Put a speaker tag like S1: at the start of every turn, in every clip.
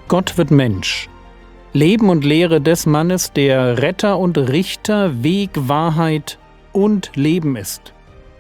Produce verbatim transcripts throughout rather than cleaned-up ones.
S1: Gott wird Mensch. Leben und Lehre des Mannes, der Retter und Richter, Weg, Wahrheit und Leben ist.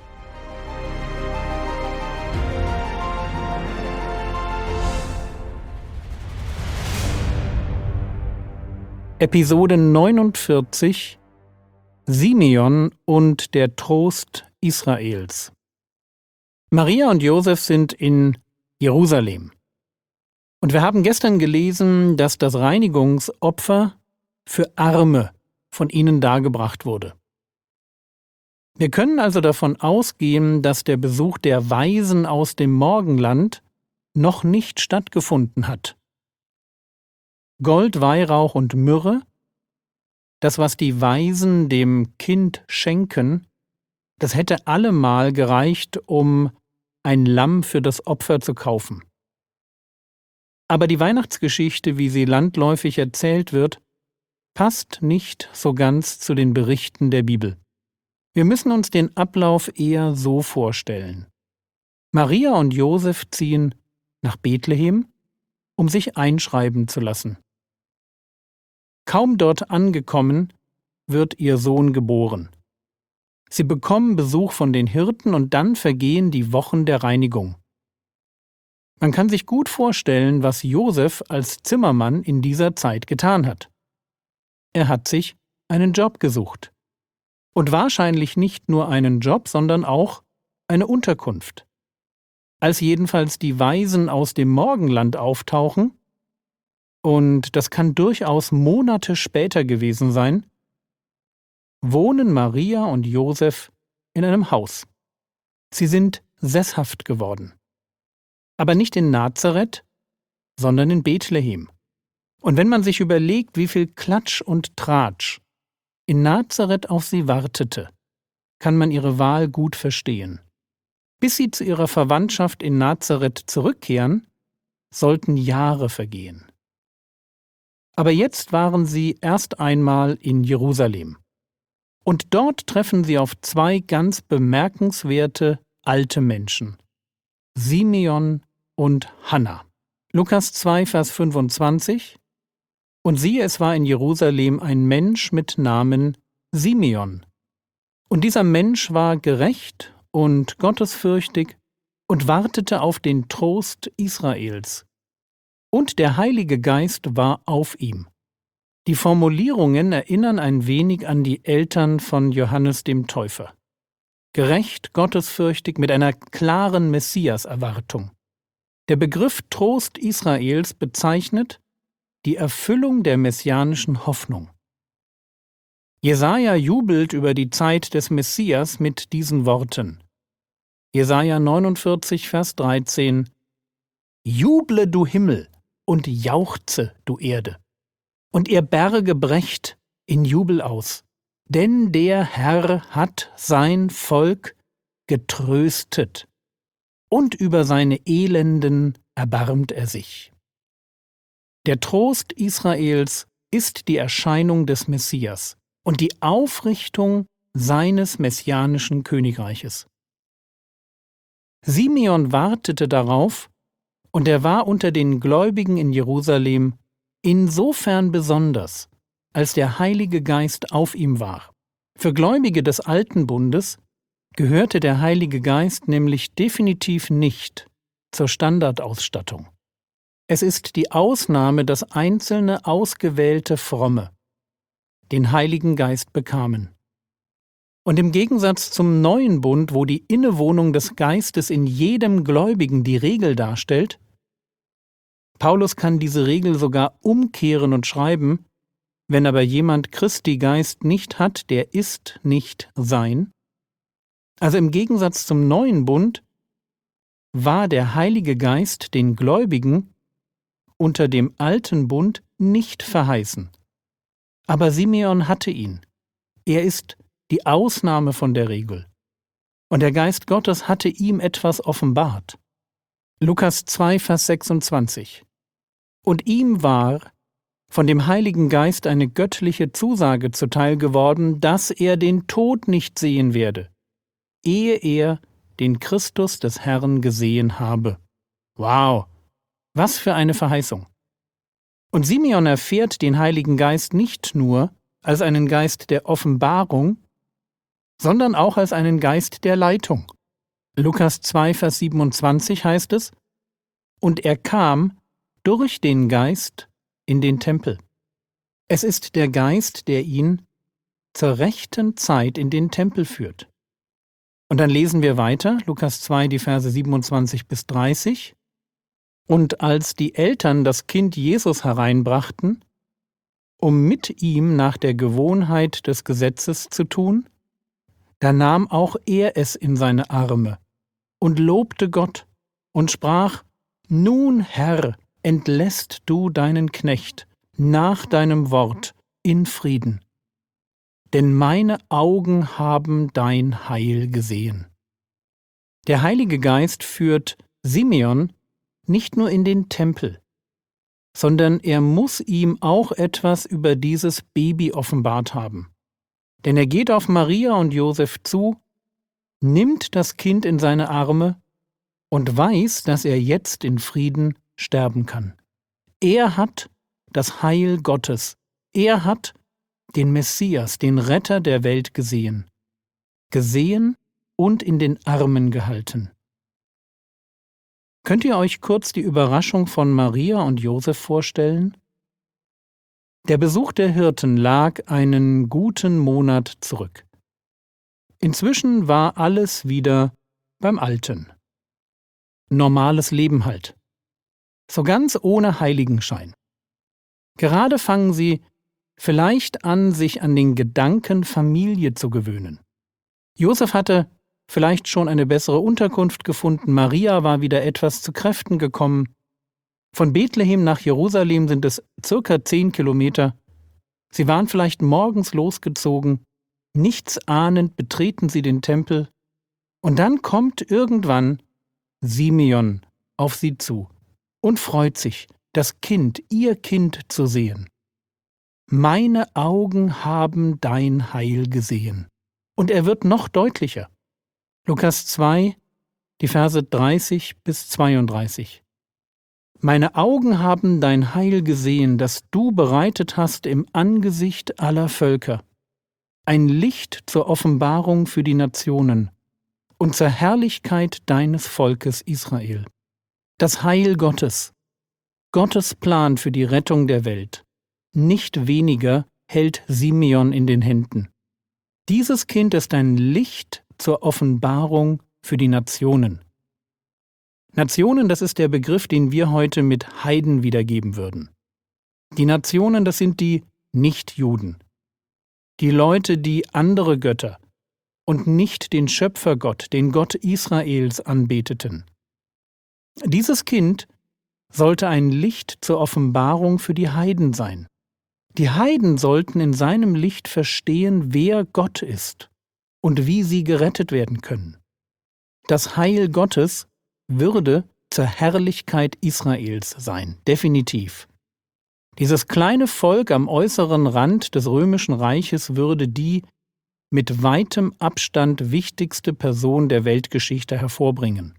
S1: Episode neunundvierzig Simeon und der Trost Israels. Maria und Josef sind in Jerusalem. Und wir haben gestern gelesen, dass das Reinigungsopfer für Arme von ihnen dargebracht wurde. Wir können also davon ausgehen, dass der Besuch der Weisen aus dem Morgenland noch nicht stattgefunden hat. Gold, Weihrauch und Myrrhe, das, was die Weisen dem Kind schenken, das hätte allemal gereicht, um ein Lamm für das Opfer zu kaufen. Aber die Weihnachtsgeschichte, wie sie landläufig erzählt wird, passt nicht so ganz zu den Berichten der Bibel. Wir müssen uns den Ablauf eher so vorstellen. Maria und Josef ziehen nach Bethlehem, um sich einschreiben zu lassen. Kaum dort angekommen, wird ihr Sohn geboren. Sie bekommen Besuch von den Hirten und dann vergehen die Wochen der Reinigung. Man kann sich gut vorstellen, was Josef als Zimmermann in dieser Zeit getan hat. Er hat sich einen Job gesucht. Und wahrscheinlich nicht nur einen Job, sondern auch eine Unterkunft. Als jedenfalls die Weisen aus dem Morgenland auftauchen, und das kann durchaus Monate später gewesen sein, wohnen Maria und Josef in einem Haus. Sie sind sesshaft geworden. Aber nicht in Nazareth, sondern in Bethlehem. Und wenn man sich überlegt, wie viel Klatsch und Tratsch in Nazareth auf sie wartete, kann man ihre Wahl gut verstehen. Bis sie zu ihrer Verwandtschaft in Nazareth zurückkehren, sollten Jahre vergehen. Aber jetzt waren sie erst einmal in Jerusalem. Und dort treffen sie auf zwei ganz bemerkenswerte alte Menschen: Simeon und Hanna. Lukas zwei, Vers fünfundzwanzig: Und siehe, es war in Jerusalem ein Mensch mit Namen Simeon. Und dieser Mensch war gerecht und gottesfürchtig und wartete auf den Trost Israels. Und der Heilige Geist war auf ihm. Die Formulierungen erinnern ein wenig an die Eltern von Johannes dem Täufer. Gerecht, gottesfürchtig, mit einer klaren Messias-Erwartung. Der Begriff Trost Israels bezeichnet die Erfüllung der messianischen Hoffnung. Jesaja jubelt über die Zeit des Messias mit diesen Worten. Jesaja neunundvierzig, Vers dreizehn: Juble, du Himmel, und jauchze, du Erde. Und ihr Berge brecht in Jubel aus. Denn der Herr hat sein Volk getröstet, und über seine Elenden erbarmt er sich. Der Trost Israels ist die Erscheinung des Messias und die Aufrichtung seines messianischen Königreiches. Simeon wartete darauf, und er war unter den Gläubigen in Jerusalem insofern besonders, als der Heilige Geist auf ihm war. Für Gläubige des Alten Bundes gehörte der Heilige Geist nämlich definitiv nicht zur Standardausstattung. Es ist die Ausnahme, dass einzelne ausgewählte Fromme den Heiligen Geist bekamen. Und im Gegensatz zum Neuen Bund, wo die Innewohnung des Geistes in jedem Gläubigen die Regel darstellt, Paulus kann diese Regel sogar umkehren und schreiben: Wenn aber jemand Christi Geist nicht hat, der ist nicht sein. Also im Gegensatz zum Neuen Bund war der Heilige Geist den Gläubigen unter dem Alten Bund nicht verheißen. Aber Simeon hatte ihn. Er ist die Ausnahme von der Regel. Und der Geist Gottes hatte ihm etwas offenbart. Lukas zwei, Vers sechsundzwanzig. Und ihm war von dem Heiligen Geist eine göttliche Zusage zuteil geworden, dass er den Tod nicht sehen werde, ehe er den Christus des Herrn gesehen habe. Wow, was für eine Verheißung! Und Simeon erfährt den Heiligen Geist nicht nur als einen Geist der Offenbarung, sondern auch als einen Geist der Leitung. Lukas zwei, Vers siebenundzwanzig heißt es: Und er kam durch den Geist in den Tempel. Es ist der Geist, der ihn zur rechten Zeit in den Tempel führt. Und dann lesen wir weiter, Lukas zwei, die Verse siebenundzwanzig bis dreißig. Und als die Eltern das Kind Jesus hereinbrachten, um mit ihm nach der Gewohnheit des Gesetzes zu tun, da nahm auch er es in seine Arme und lobte Gott und sprach: Nun, Herr, entlässt du deinen Knecht nach deinem Wort in Frieden. Denn meine Augen haben dein Heil gesehen. Der Heilige Geist führt Simeon nicht nur in den Tempel, sondern er muss ihm auch etwas über dieses Baby offenbart haben. Denn er geht auf Maria und Josef zu, nimmt das Kind in seine Arme und weiß, dass er jetzt in Frieden sterben kann. Er hat das Heil Gottes. Er hat den Messias, den Retter der Welt gesehen. Gesehen und in den Armen gehalten. Könnt ihr euch kurz die Überraschung von Maria und Josef vorstellen? Der Besuch der Hirten lag einen guten Monat zurück. Inzwischen war alles wieder beim Alten. Normales Leben halt. So ganz ohne Heiligenschein. Gerade fangen sie vielleicht an, sich an den Gedanken Familie zu gewöhnen. Josef hatte vielleicht schon eine bessere Unterkunft gefunden, Maria war wieder etwas zu Kräften gekommen. Von Bethlehem nach Jerusalem sind es circa zehn Kilometer. Sie waren vielleicht morgens losgezogen, nichts ahnend betreten sie den Tempel, und dann kommt irgendwann Simeon auf sie zu und freut sich, das Kind, ihr Kind zu sehen. Meine Augen haben dein Heil gesehen. Und er wird noch deutlicher. Lukas zwei, die Verse dreißig bis zweiunddreißig. Meine Augen haben dein Heil gesehen, das du bereitet hast im Angesicht aller Völker. Ein Licht zur Offenbarung für die Nationen und zur Herrlichkeit deines Volkes Israel. Das Heil Gottes, Gottes Plan für die Rettung der Welt. Nicht weniger hält Simeon in den Händen. Dieses Kind ist ein Licht zur Offenbarung für die Nationen. Nationen, das ist der Begriff, den wir heute mit Heiden wiedergeben würden. Die Nationen, das sind die Nichtjuden. Die Leute, die andere Götter und nicht den Schöpfergott, den Gott Israels, anbeteten. Dieses Kind sollte ein Licht zur Offenbarung für die Heiden sein. Die Heiden sollten in seinem Licht verstehen, wer Gott ist und wie sie gerettet werden können. Das Heil Gottes würde zur Herrlichkeit Israels sein, definitiv. Dieses kleine Volk am äußeren Rand des römischen Reiches würde die mit weitem Abstand wichtigste Person der Weltgeschichte hervorbringen.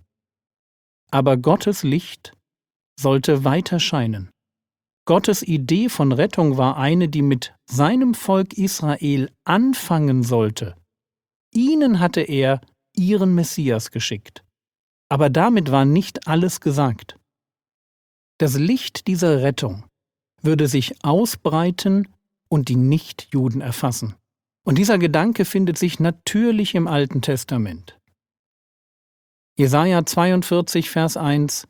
S1: Aber Gottes Licht sollte weiter scheinen. Gottes Idee von Rettung war eine, die mit seinem Volk Israel anfangen sollte. Ihnen hatte er ihren Messias geschickt. Aber damit war nicht alles gesagt. Das Licht dieser Rettung würde sich ausbreiten und die Nichtjuden erfassen. Und dieser Gedanke findet sich natürlich im Alten Testament. Jesaja zweiundvierzig, Vers eins: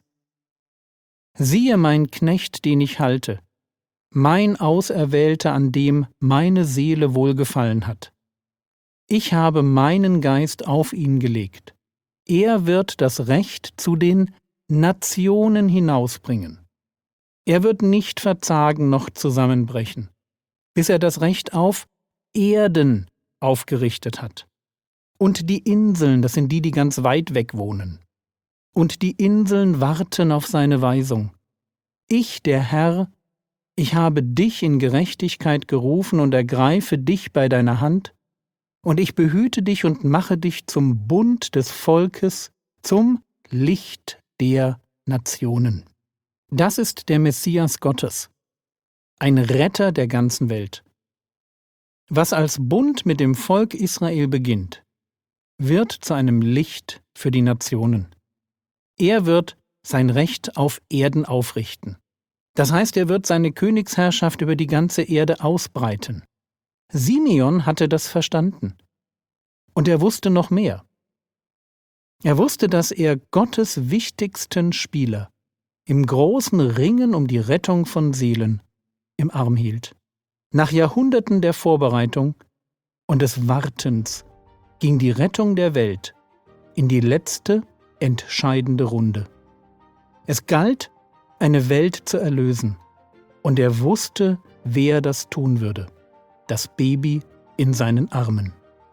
S1: Siehe mein Knecht, den ich halte, mein Auserwählter, an dem meine Seele wohlgefallen hat. Ich habe meinen Geist auf ihn gelegt. Er wird das Recht zu den Nationen hinausbringen. Er wird nicht verzagen noch zusammenbrechen, bis er das Recht auf Erden aufgerichtet hat. Und die Inseln, das sind die, die ganz weit weg wohnen. Und die Inseln warten auf seine Weisung. Ich, der Herr, ich habe dich in Gerechtigkeit gerufen und ergreife dich bei deiner Hand, und ich behüte dich und mache dich zum Bund des Volkes, zum Licht der Nationen. Das ist der Messias Gottes. ein Retter der ganzen Welt. Was als Bund mit dem Volk Israel beginnt, wird zu einem Licht für die Nationen. Er wird sein Recht auf Erden aufrichten. Das heißt, er wird seine Königsherrschaft über die ganze Erde ausbreiten. Simeon hatte das verstanden. Und er wusste noch mehr. Er wusste, dass er Gottes wichtigsten Spieler im großen Ringen um die Rettung von Seelen im Arm hielt. Nach Jahrhunderten der Vorbereitung und des Wartens ging die Rettung der Welt in die letzte, entscheidende Runde. Es galt, eine Welt zu erlösen, und er wusste, wer das tun würde: das Baby in seinen Armen.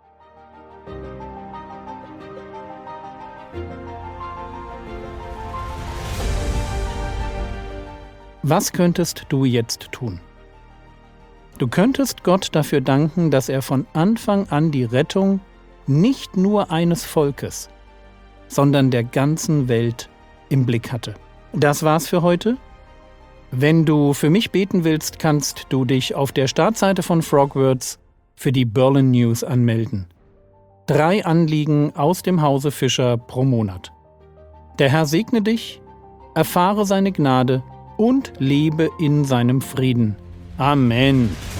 S1: Was könntest du jetzt tun? Du könntest Gott dafür danken, dass er von Anfang an die Rettung nicht nur eines Volkes, sondern der ganzen Welt im Blick hatte. Das war's für heute. Wenn du für mich beten willst, kannst du dich auf der Startseite von Frogwords für die Berlin News anmelden. Drei Anliegen aus dem Hause Fischer pro Monat. Der Herr segne dich, erfahre seine Gnade und lebe in seinem Frieden. Amen.